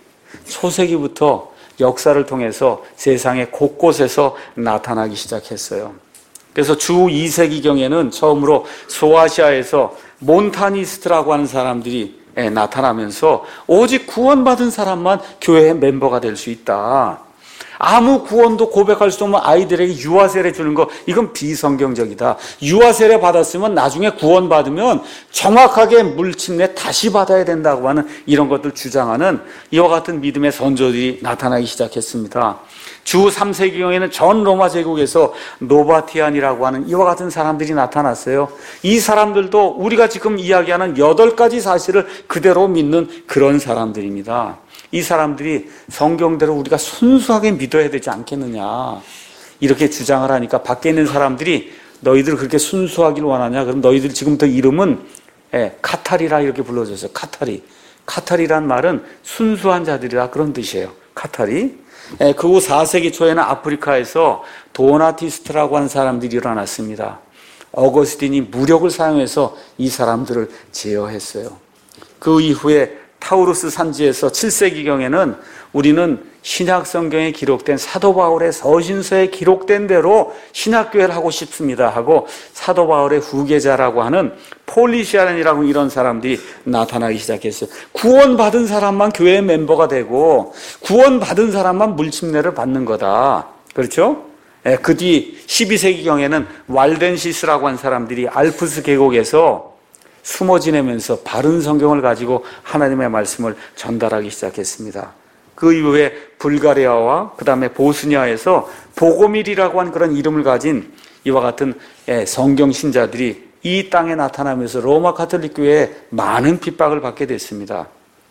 초세기부터 역사를 통해서 세상의 곳곳에서 나타나기 시작했어요. 그래서 주 이 세기경에는 처음으로 소아시아에서 몬타니스트라고 하는 사람들이 나타나면서 오직 구원받은 사람만 교회의 멤버가 될 수 있다. 아무 구원도 고백할 수 없는 아이들에게 유아세례 주는 거, 이건 비성경적이다. 유아세례 받았으면 나중에 구원받으면 정확하게 물침례 다시 받아야 된다고 하는 이런 것들 주장하는 이와 같은 믿음의 선조들이 나타나기 시작했습니다. 주 삼 세기경에는 전 로마 제국에서 노바티안이라고 하는 이와 같은 사람들이 나타났어요. 이 사람들도 우리가 지금 이야기하는 여덟 가지 사실을 그대로 믿는 그런 사람들입니다. 이 사람들이 성경대로 우리가 순수하게 믿어야 되지 않겠느냐 이렇게 주장을 하니까 밖에 있는 사람들이 너희들 그렇게 순수하길 원하냐? 그럼 너희들 지금부터 이름은 예, 카타리라 이렇게 불러줬어요. 카타리. 카타리란 말은 순수한 자들이라 그런 뜻이에요. 카타리. 예, 그 후 사 세기 초에는 아프리카에서 도나티스트라고 하는 사람들이 일어났습니다. 어거스틴이 무력을 사용해서 이 사람들을 제어했어요. 그 이후에 타우루스 산지에서 칠 세기경에는 우리는 신약 성경에 기록된 사도 바울의 서신서에 기록된 대로 신학교회를 하고 싶습니다 하고 사도 바울의 후계자라고 하는 폴리시아인이라고 이런 사람들이 나타나기 시작했어요. 구원받은 사람만 교회의 멤버가 되고 구원받은 사람만 물침례를 받는 거다. 그렇죠? 그 뒤 십이 세기경에는 왈덴시스라고 한 사람들이 알프스 계곡에서 숨어 지내면서 바른 성경을 가지고 하나님의 말씀을 전달하기 시작했습니다. 그 이후에 불가리아와 그 다음에 보스니아에서 보고밀이라고 하는 그런 이름을 가진 이와 같은 성경 신자들이 이 땅에 나타나면서 로마 가톨릭 교회에 많은 핍박을 받게 됐습니다.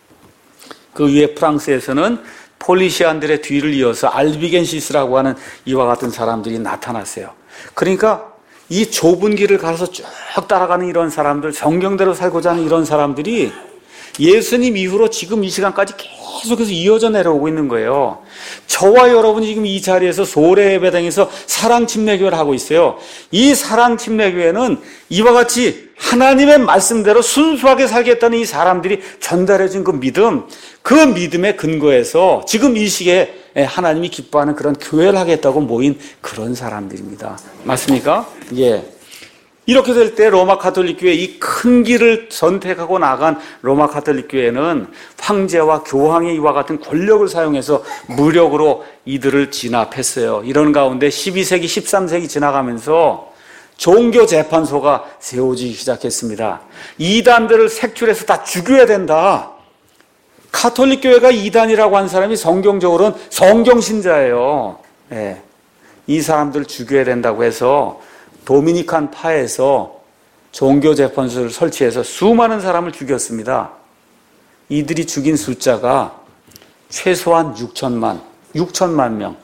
그 이후에 프랑스에서는 폴리시안들의 뒤를 이어서 알비겐시스라고 하는 이와 같은 사람들이 나타났어요. 그러니까 이 좁은 길을 가서 쭉 따라가는 이런 사람들, 성경대로 살고자 하는 이런 사람들이 예수님 이후로 지금 이 시간까지 계속해서 이어져 내려오고 있는 거예요. 저와 여러분이 지금 이 자리에서 소래 예배당에서 사랑 침례교회를 하고 있어요. 이 사랑 침례교회는 이와 같이 하나님의 말씀대로 순수하게 살겠다는 이 사람들이 전달해준 그 믿음, 그 믿음의 근거에서 지금 이 시기에 하나님이 기뻐하는 그런 교회를 하겠다고 모인 그런 사람들입니다. 맞습니까? 예. 이렇게 될 때 로마 가톨릭 교회 이 큰 길을 선택하고 나간 로마 가톨릭 교회는 황제와 교황의 이와 같은 권력을 사용해서 무력으로 이들을 진압했어요. 이런 가운데 십이 세기, 십삼 세기 지나가면서 종교 재판소가 세워지기 시작했습니다. 이단들을 색출해서 다 죽여야 된다. 가톨릭 교회가 이단이라고 한 사람이 성경적으로는 성경신자예요. 네. 이 사람들 죽여야 된다고 해서 도미니칸 파에서 종교재판소를 설치해서 수많은 사람을 죽였습니다. 이들이 죽인 숫자가 최소한 육천만, 육천만 명.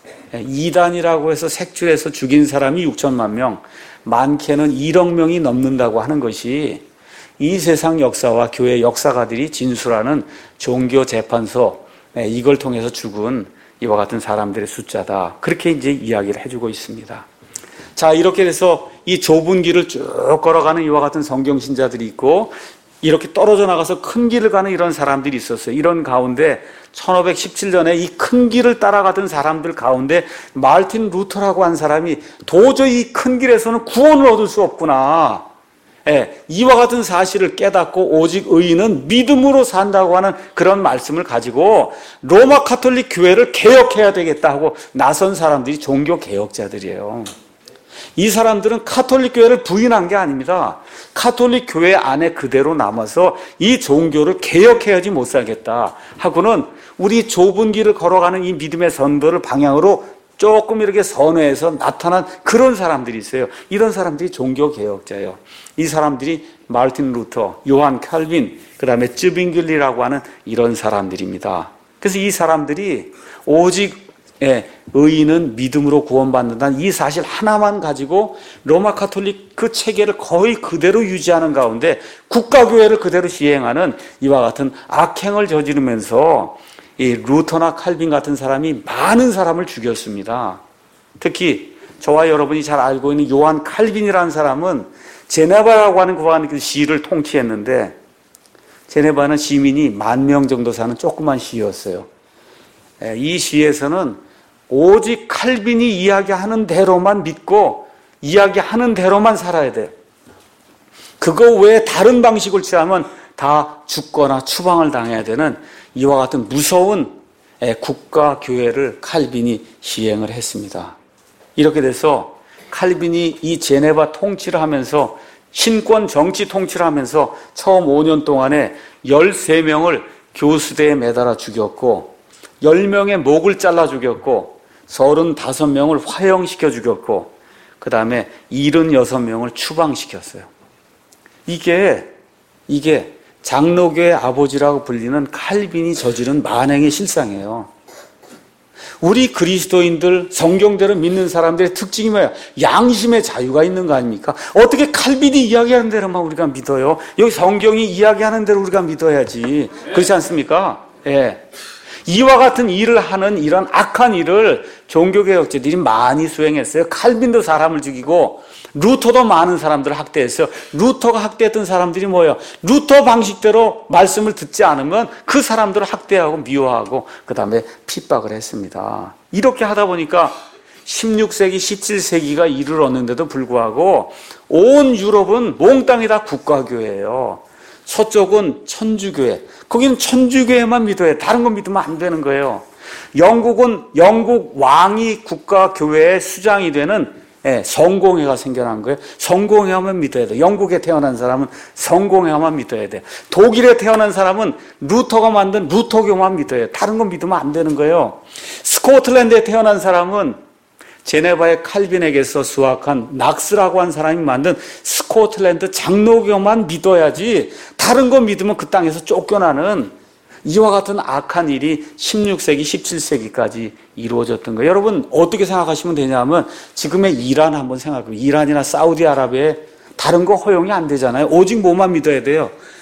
이단이라고 해서 색출해서 죽인 사람이 육천만 명, 많게는 일억 명이 넘는다고 하는 것이 이 세상 역사와 교회 역사가들이 진술하는 종교재판소, 이걸 통해서 죽은 이와 같은 사람들의 숫자다. 그렇게 이제 이야기를 해주고 있습니다. 자, 이렇게 돼서 이 좁은 길을 쭉 걸어가는 이와 같은 성경신자들이 있고, 이렇게 떨어져 나가서 큰 길을 가는 이런 사람들이 있었어요. 이런 가운데 천오백십칠 년에 이 큰 길을 따라가던 사람들 가운데 마르틴 루터라고 한 사람이 도저히 이 큰 길에서는 구원을 얻을 수 없구나. 예, 이와 같은 사실을 깨닫고 오직 의인은 믿음으로 산다고 하는 그런 말씀을 가지고 로마 가톨릭 교회를 개혁해야 되겠다 하고 나선 사람들이 종교 개혁자들이에요. 이 사람들은 가톨릭 교회를 부인한 게 아닙니다. 가톨릭 교회 안에 그대로 남아서 이 종교를 개혁해야지 못 살겠다 하고는 우리 좁은 길을 걸어가는 이 믿음의 선도를 방향으로 조금 이렇게 선회해서 나타난 그런 사람들이 있어요. 이런 사람들이 종교 개혁자예요. 이 사람들이 마르틴 루터, 요한 칼빈, 그 다음에 쯔빙글리라고 하는 이런 사람들입니다. 그래서 이 사람들이 오직 예, 의인은 믿음으로 구원받는다는 이 사실 하나만 가지고 로마 가톨릭 그 체계를 거의 그대로 유지하는 가운데 국가교회를 그대로 시행하는 이와 같은 악행을 저지르면서 이 루터나 칼빈 같은 사람이 많은 사람을 죽였습니다. 특히 저와 여러분이 잘 알고 있는 요한 칼빈이라는 사람은 제네바라고 하는 그 시를 통치했는데, 제네바는 시민이 만 명 정도 사는 조그만 시였어요. 이 시에서는 오직 칼빈이 이야기하는 대로만 믿고 이야기하는 대로만 살아야 돼요. 그거 외에 다른 방식을 취하면 다 죽거나 추방을 당해야 되는 이와 같은 무서운 국가 교회를 칼빈이 시행을 했습니다. 이렇게 돼서 칼빈이 이 제네바 통치를 하면서 신권 정치 통치를 하면서 처음 오 년 동안에 열세 명을 교수대에 매달아 죽였고 열 명의 목을 잘라 죽였고 서른다섯 명을 화형시켜 죽였고 그 다음에 칠십육 명을 추방시켰어요. 이게 이게 장로교의 아버지라고 불리는 칼빈이 저지른 만행의 실상이에요. 우리 그리스도인들 성경대로 믿는 사람들의 특징이 뭐예요? 양심의 자유가 있는 거 아닙니까? 어떻게 칼빈이 이야기하는 대로만 우리가 믿어요? 여기 성경이 이야기하는 대로 우리가 믿어야지. 그렇지 않습니까? 예. 이와 같은 일을 하는 이런 악한 일을 종교개혁자들이 많이 수행했어요. 칼빈도 사람을 죽이고 루터도 많은 사람들을 학대했어요. 루터가 학대했던 사람들이 뭐예요? 루터 방식대로 말씀을 듣지 않으면 그 사람들을 학대하고 미워하고 그 다음에 핍박을 했습니다. 이렇게 하다 보니까 십육 세기, 십칠 세기가 이르렀는데도 불구하고 온 유럽은 몽땅이 다 국가교회예요. 서쪽은 천주교회, 거기는 천주교회만 믿어야 돼. 다른 건 믿으면 안 되는 거예요. 영국은 영국 왕이 국가교회의 수장이 되는 예, 성공회가 생겨난 거예요. 성공회만 믿어야 돼. 영국에 태어난 사람은 성공회만 믿어야 돼. 독일에 태어난 사람은 루터가 만든 루터교만 믿어야 돼. 다른 건 믿으면 안 되는 거예요. 스코틀랜드에 태어난 사람은 제네바의 칼빈에게서 수학한 낙스라고 한 사람이 만든 스코틀랜드 장로교만 믿어야지 다른 거 믿으면 그 땅에서 쫓겨나는 이와 같은 악한 일이 십육 세기, 십칠 세기까지 이루어졌던 거예요. 여러분 어떻게 생각하시면 되냐면 지금의 이란 한번 생각해요. 이란이나 사우디아라비아에 다른 거 허용이 안 되잖아요. 오직 뭐만 믿어야 돼요?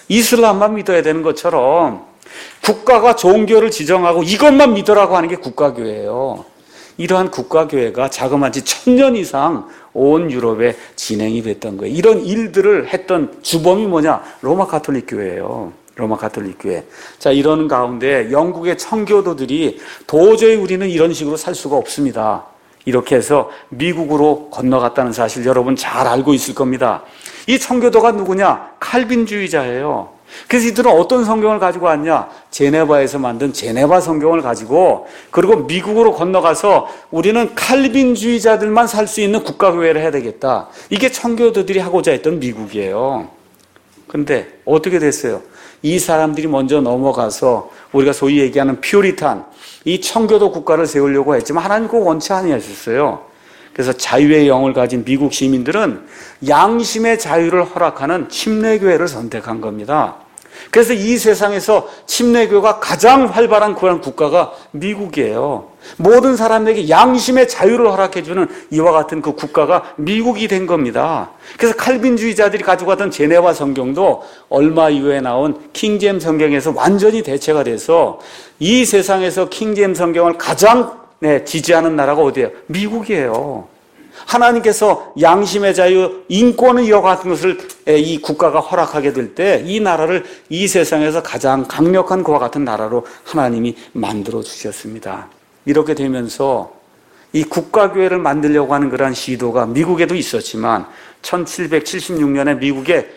이슬람만 믿어야 되는 것처럼 국가가 종교를 지정하고 이것만 믿으라고 하는 게 국가교회예요. 이러한 국가교회가 자그마치 천년 이상 온 유럽에 진행이 됐던 거예요. 이런 일들을 했던 주범이 뭐냐? 로마 가톨릭 교회예요. 로마 가톨릭 교회. 자, 이런 가운데 영국의 청교도들이 도저히 우리는 이런 식으로 살 수가 없습니다. 이렇게 해서 미국으로 건너갔다는 사실 여러분 잘 알고 있을 겁니다. 이 청교도가 누구냐? 칼빈주의자예요. 그래서 이들은 어떤 성경을 가지고 왔냐? 제네바에서 만든 제네바 성경을 가지고, 그리고 미국으로 건너가서 우리는 칼빈주의자들만 살 수 있는 국가교회를 해야 되겠다. 이게 청교도들이 하고자 했던 미국이에요. 근데 어떻게 됐어요? 이 사람들이 먼저 넘어가서 우리가 소위 얘기하는 퓨리탄, 이 청교도 국가를 세우려고 했지만 하나님 그거 원치 아니하셨어요. 그래서 자유의 영을 가진 미국 시민들은 양심의 자유를 허락하는 침례교회를 선택한 겁니다. 그래서 이 세상에서 침례교회가 가장 활발한 그런 국가가 미국이에요. 모든 사람에게 양심의 자유를 허락해주는 이와 같은 그 국가가 미국이 된 겁니다. 그래서 칼빈주의자들이 가지고 갔던 제네바 성경도 얼마 이후에 나온 킹제임스 성경에서 완전히 대체가 돼서 이 세상에서 킹제임스 성경을 가장 네, 지지하는 나라가 어디예요? 미국이에요. 하나님께서 양심의 자유, 인권의 이와 같은 것을 이 국가가 허락하게 될 때 이 나라를 이 세상에서 가장 강력한 그와 같은 나라로 하나님이 만들어 주셨습니다. 이렇게 되면서 이 국가교회를 만들려고 하는 그러한 시도가 미국에도 있었지만 천칠백칠십육 년에 미국의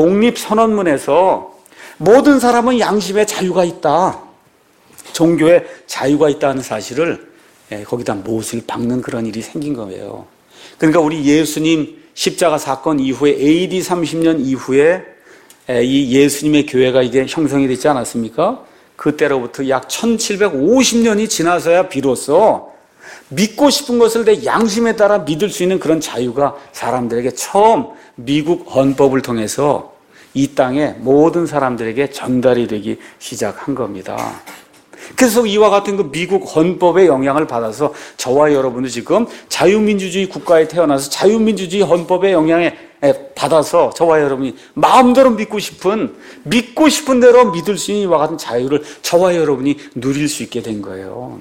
독립선언문에서 모든 사람은 양심의 자유가 있다, 종교의 자유가 있다는 사실을 거기다 못을 박는 그런 일이 생긴 거예요. 그러니까 우리 예수님 십자가 사건 이후에 에이디 삼십 년 이후에 이 예수님의 교회가 이게 형성이 됐지 않았습니까? 그때로부터 약 천칠백오십 년이 지나서야 비로소 믿고 싶은 것을 내 양심에 따라 믿을 수 있는 그런 자유가 사람들에게 처음 미국 헌법을 통해서 이 땅의 모든 사람들에게 전달이 되기 시작한 겁니다. 그래서 이와 같은 그 미국 헌법의 영향을 받아서 저와 여러분도 지금 자유민주주의 국가에 태어나서 자유민주주의 헌법의 영향에 받아서 저와 여러분이 마음대로 믿고 싶은, 믿고 싶은 대로 믿을 수 있는 이와 같은 자유를 저와 여러분이 누릴 수 있게 된 거예요.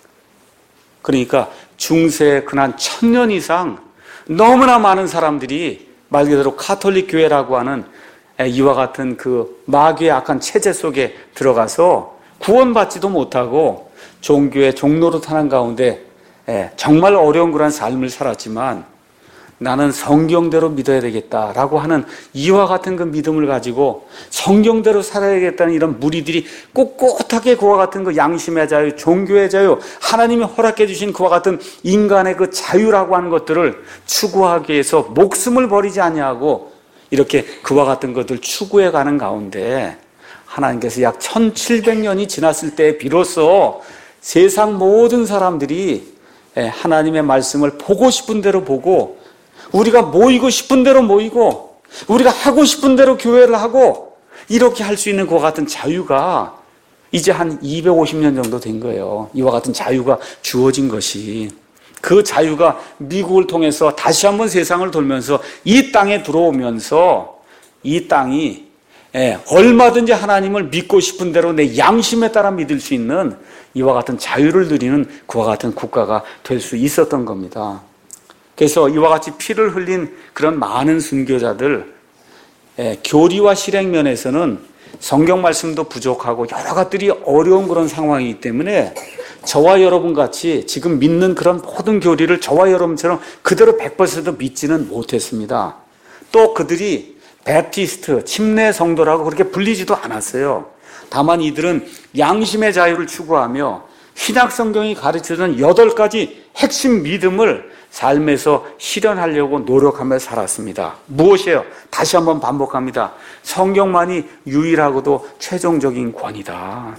그러니까 중세 근한 천년 이상 너무나 많은 사람들이 말 그대로 가톨릭 교회라고 하는 이와 같은 그 마귀의 악한 체제 속에 들어가서 구원받지도 못하고 종교의 종로로 타는 가운데 정말 어려운 그런 삶을 살았지만 나는 성경대로 믿어야 되겠다라고 하는 이와 같은 그 믿음을 가지고 성경대로 살아야겠다는 이런 무리들이 꼿꼿하게 그와 같은 그 양심의 자유, 종교의 자유, 하나님이 허락해 주신 그와 같은 인간의 그 자유라고 하는 것들을 추구하기 위해서 목숨을 버리지 아니하고 이렇게 그와 같은 것들 추구해 가는 가운데 하나님께서 약 천칠백 년이 지났을 때 비로소 세상 모든 사람들이 하나님의 말씀을 보고 싶은 대로 보고 우리가 모이고 싶은 대로 모이고 우리가 하고 싶은 대로 교회를 하고 이렇게 할 수 있는 그와 같은 자유가 이제 한 이백오십 년 정도 된 거예요. 이와 같은 자유가 주어진 것이. 그 자유가 미국을 통해서 다시 한번 세상을 돌면서 이 땅에 들어오면서 이 땅이 예, 얼마든지 하나님을 믿고 싶은 대로 내 양심에 따라 믿을 수 있는 이와 같은 자유를 누리는 그와 같은 국가가 될 수 있었던 겁니다. 그래서 이와 같이 피를 흘린 그런 많은 순교자들, 예, 교리와 실행 면에서는 성경 말씀도 부족하고 여러 가지들이 어려운 그런 상황이기 때문에 저와 여러분 같이 지금 믿는 그런 모든 교리를 저와 여러분처럼 그대로 백 퍼센트 믿지는 못했습니다. 또 그들이 베프티스트, 침례 성도라고 그렇게 불리지도 않았어요. 다만 이들은 양심의 자유를 추구하며 신약 성경이 가르쳐주는 여덟 가지 핵심 믿음을 삶에서 실현하려고 노력하며 살았습니다. 무엇이에요? 다시 한번 반복합니다. 성경만이 유일하고도 최종적인 권위다.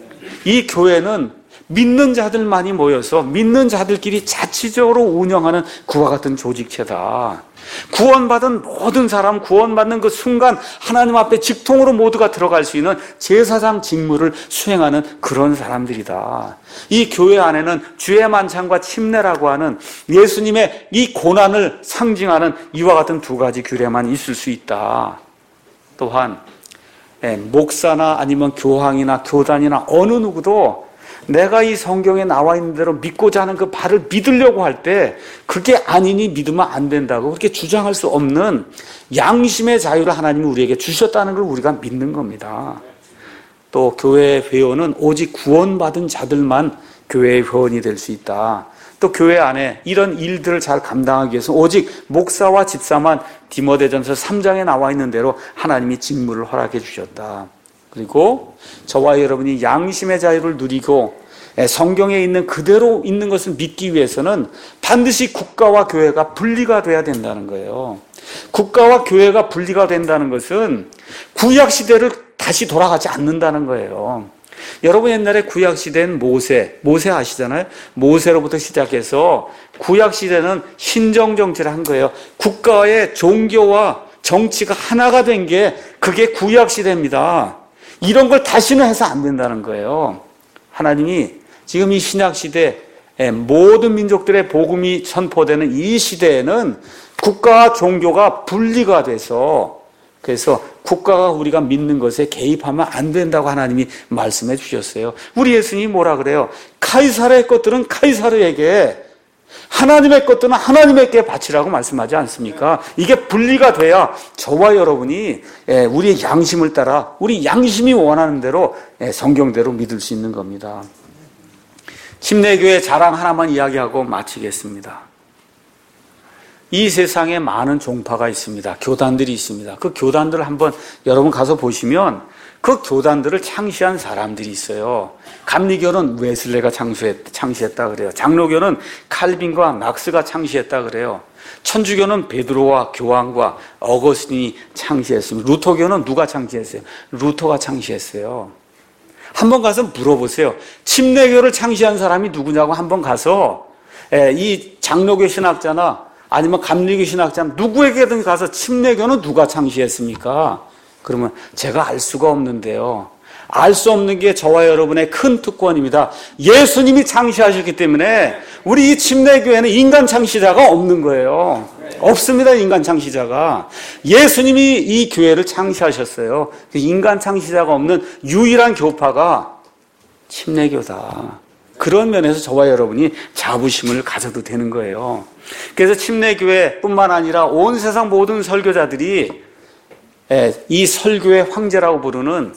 이 교회는 믿는 자들만이 모여서 믿는 자들끼리 자치적으로 운영하는 그와 같은 조직체다. 구원받은 모든 사람, 구원받는 그 순간 하나님 앞에 직통으로 모두가 들어갈 수 있는 제사장 직무를 수행하는 그런 사람들이다. 이 교회 안에는 주의 만찬과 침례라고 하는 예수님의 이 고난을 상징하는 이와 같은 두 가지 규례만 있을 수 있다. 또한 목사나 아니면 교황이나 교단이나 어느 누구도 내가 이 성경에 나와 있는 대로 믿고자 하는 그 바를 믿으려고 할 때 그게 아니니 믿으면 안 된다고 그렇게 주장할 수 없는 양심의 자유를 하나님이 우리에게 주셨다는 걸 우리가 믿는 겁니다. 또 교회 회원은 오직 구원받은 자들만 교회의 회원이 될 수 있다. 또 교회 안에 이런 일들을 잘 감당하기 위해서 오직 목사와 집사만 디모데전서 삼 장에 나와 있는 대로 하나님이 직무를 허락해 주셨다. 그리고 저와 여러분이 양심의 자유를 누리고 성경에 있는 그대로 있는 것을 믿기 위해서는 반드시 국가와 교회가 분리가 돼야 된다는 거예요. 국가와 교회가 분리가 된다는 것은 구약시대를 다시 돌아가지 않는다는 거예요. 여러분 옛날에 구약시대는 모세, 모세 아시잖아요? 모세로부터 시작해서 구약시대는 신정정치를 한 거예요. 국가의 종교와 정치가 하나가 된 게 그게 구약시대입니다. 이런 걸 다시는 해서 안 된다는 거예요. 하나님이 지금 이 신약시대 모든 민족들의 복음이 선포되는 이 시대에는 국가와 종교가 분리가 돼서 그래서 국가가 우리가 믿는 것에 개입하면 안 된다고 하나님이 말씀해 주셨어요. 우리 예수님이 뭐라 그래요? 카이사르의 것들은 카이사르에게 하나님의 것들은 하나님에게 바치라고 말씀하지 않습니까? 이게 분리가 돼야 저와 여러분이 우리의 양심을 따라 우리 양심이 원하는 대로 성경대로 믿을 수 있는 겁니다. 침례교회 자랑 하나만 이야기하고 마치겠습니다. 이 세상에 많은 종파가 있습니다. 교단들이 있습니다. 그 교단들을 한번 여러분 가서 보시면 그 교단들을 창시한 사람들이 있어요. 감리교는 웨슬레가 창시했다 그래요. 장로교는 칼빈과 막스가 창시했다 그래요. 천주교는 베드로와 교황과 어거스틴이 창시했습니다. 루터교는 누가 창시했어요? 루터가 창시했어요. 한번 가서 물어보세요. 침례교를 창시한 사람이 누구냐고 한번 가서 이 장로교 신학자나 아니면 감리교 신학자 누구에게든 가서 침례교는 누가 창시했습니까? 그러면 제가 알 수가 없는데요. 알 수 없는 게 저와 여러분의 큰 특권입니다. 예수님이 창시하셨기 때문에 우리 이 침례교회는 인간 창시자가 없는 거예요. 없습니다. 인간 창시자가. 예수님이 이 교회를 창시하셨어요. 인간 창시자가 없는 유일한 교파가 침례교다. 그런 면에서 저와 여러분이 자부심을 가져도 되는 거예요. 그래서 침례교회뿐만 아니라 온 세상 모든 설교자들이 이 설교의 황제라고 부르는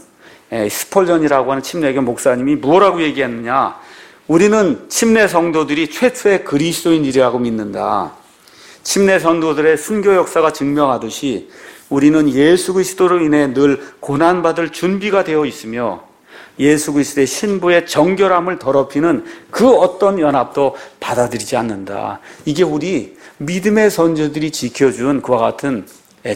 스펄전이라고 하는 침례교 목사님이 뭐라고 얘기했느냐? 우리는 침례 성도들이 최초의 그리스도인이라고 믿는다. 침례 성도들의 순교 역사가 증명하듯이 우리는 예수 그리스도로 인해 늘 고난받을 준비가 되어 있으며 예수 그리스도의 신부의 정결함을 더럽히는 그 어떤 연합도 받아들이지 않는다. 이게 우리 믿음의 선조들이 지켜준 그와 같은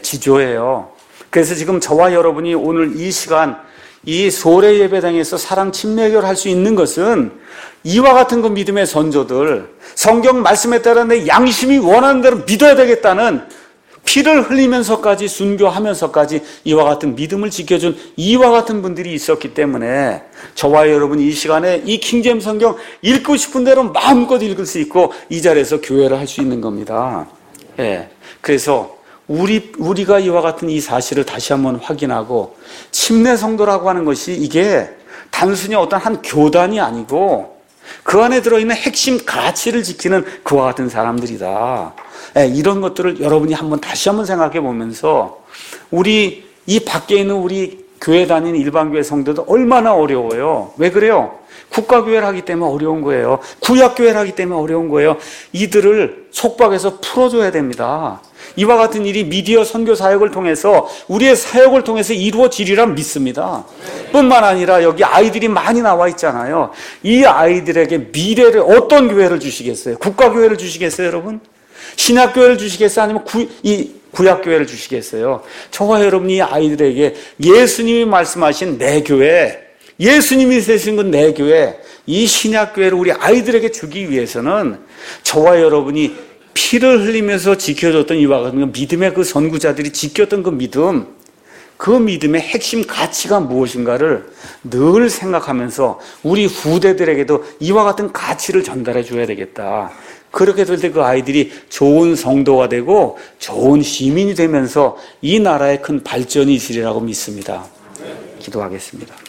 지조예요. 그래서 지금 저와 여러분이 오늘 이 시간 이 소래 예배당에서 사랑 침례교를 할 수 있는 것은 이와 같은 그 믿음의 선조들, 성경 말씀에 따라 내 양심이 원하는 대로 믿어야 되겠다는 피를 흘리면서까지 순교하면서까지 이와 같은 믿음을 지켜준 이와 같은 분들이 있었기 때문에 저와 여러분이 이 시간에 이 킹제임스 성경 읽고 싶은 대로 마음껏 읽을 수 있고 이 자리에서 교회를 할 수 있는 겁니다. 예. 그래서 우리, 우리가 이와 같은 이 사실을 다시 한번 확인하고 침례 성도라고 하는 것이 이게 단순히 어떤 한 교단이 아니고 그 안에 들어있는 핵심 가치를 지키는 그와 같은 사람들이다. 예, 이런 것들을 여러분이 한번 다시 한번 생각해 보면서 우리 이 밖에 있는 우리 교회 다니는 일반교회 성도도 얼마나 어려워요. 왜 그래요? 국가교회를 하기 때문에 어려운 거예요. 구약교회를 하기 때문에 어려운 거예요. 이들을 속박해서 풀어줘야 됩니다. 이와 같은 일이 미디어 선교 사역을 통해서 우리의 사역을 통해서 이루어지리라 믿습니다. 뿐만 아니라 여기 아이들이 많이 나와 있잖아요. 이 아이들에게 미래를 어떤 교회를 주시겠어요? 국가교회를 주시겠어요, 여러분? 신학교회를 주시겠어요? 아니면 구, 이 구약교회를 주시겠어요? 저와 여러분이 이 아이들에게 예수님이 말씀하신 내 교회, 예수님이 세신 건 내 교회, 이 신약교회를 우리 아이들에게 주기 위해서는 저와 여러분이 피를 흘리면서 지켜줬던 이와 같은 믿음의 그 선구자들이 지켰던 그 믿음, 그 믿음의 핵심 가치가 무엇인가를 늘 생각하면서 우리 후대들에게도 이와 같은 가치를 전달해 줘야 되겠다. 그렇게 될 때 그 아이들이 좋은 성도가 되고 좋은 시민이 되면서 이 나라의 큰 발전이 있으리라고 믿습니다. 기도하겠습니다.